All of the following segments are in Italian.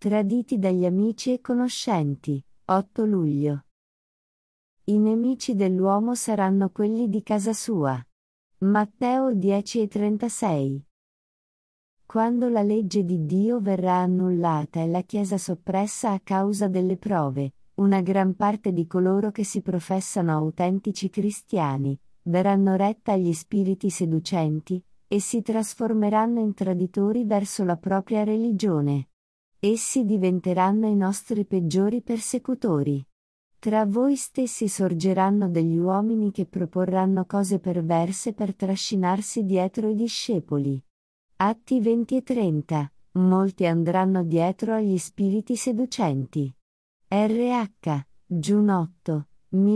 Traditi dagli amici e conoscenti. 8 luglio. I nemici dell'uomo saranno quelli di casa sua. Matteo 10,36. Quando la legge di Dio verrà annullata e la Chiesa soppressa a causa delle prove, una gran parte di coloro che si professano autentici cristiani, daranno retta agli spiriti seducenti, e si trasformeranno in traditori verso la propria religione. Essi diventeranno i nostri peggiori persecutori. Tra voi stessi sorgeranno degli uomini che proporranno cose perverse per trascinarsi dietro i discepoli. Atti 20:30. Molti andranno dietro agli spiriti seducenti. RH, Giun 8,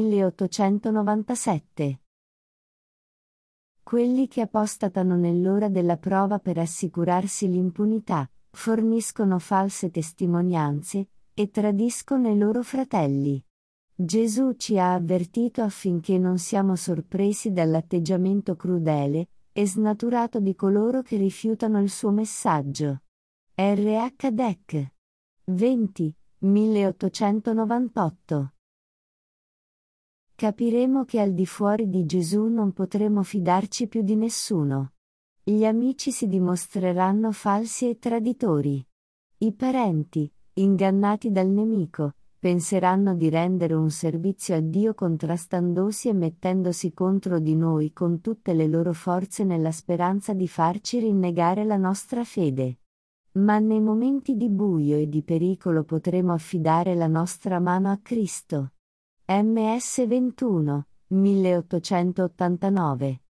1897. Quelli che apostatano nell'ora della prova per assicurarsi l'impunità, forniscono false testimonianze, e tradiscono i loro fratelli. Gesù ci ha avvertito affinché non siamo sorpresi dall'atteggiamento crudele e snaturato di coloro che rifiutano il suo messaggio. RH Dec. 20, 1898. Capiremo che al di fuori di Gesù non potremo fidarci più di nessuno. Gli amici si dimostreranno falsi e traditori. I parenti, ingannati dal nemico, penseranno di rendere un servizio a Dio contrastandosi e mettendosi contro di noi con tutte le loro forze nella speranza di farci rinnegare la nostra fede. Ma nei momenti di buio e di pericolo potremo affidare la nostra mano a Cristo. MS 21, 1889.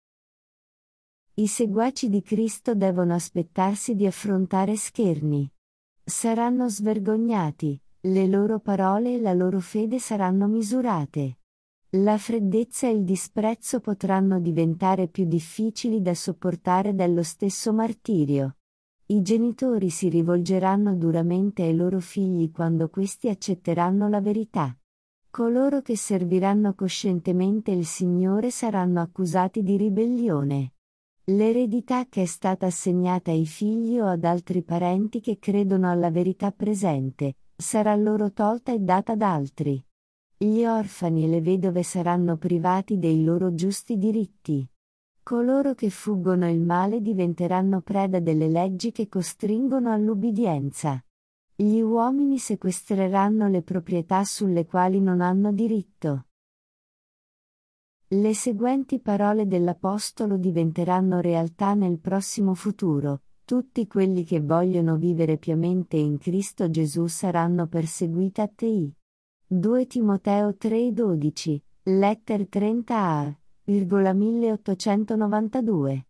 I seguaci di Cristo devono aspettarsi di affrontare scherni. Saranno svergognati, le loro parole e la loro fede saranno misurate. La freddezza e il disprezzo potranno diventare più difficili da sopportare dello stesso martirio. I genitori si rivolgeranno duramente ai loro figli quando questi accetteranno la verità. Coloro che serviranno coscientemente il Signore saranno accusati di ribellione. L'eredità che è stata assegnata ai figli o ad altri parenti che credono alla verità presente, sarà loro tolta e data ad altri. Gli orfani e le vedove saranno privati dei loro giusti diritti. Coloro che fuggono il male diventeranno preda delle leggi che costringono all'ubbidienza. Gli uomini sequestreranno le proprietà sulle quali non hanno diritto. Le seguenti parole dell'Apostolo diventeranno realtà nel prossimo futuro: tutti quelli che vogliono vivere piamente in Cristo Gesù saranno perseguiti a te. 2 Timoteo 3,12, letter 30a, 1892.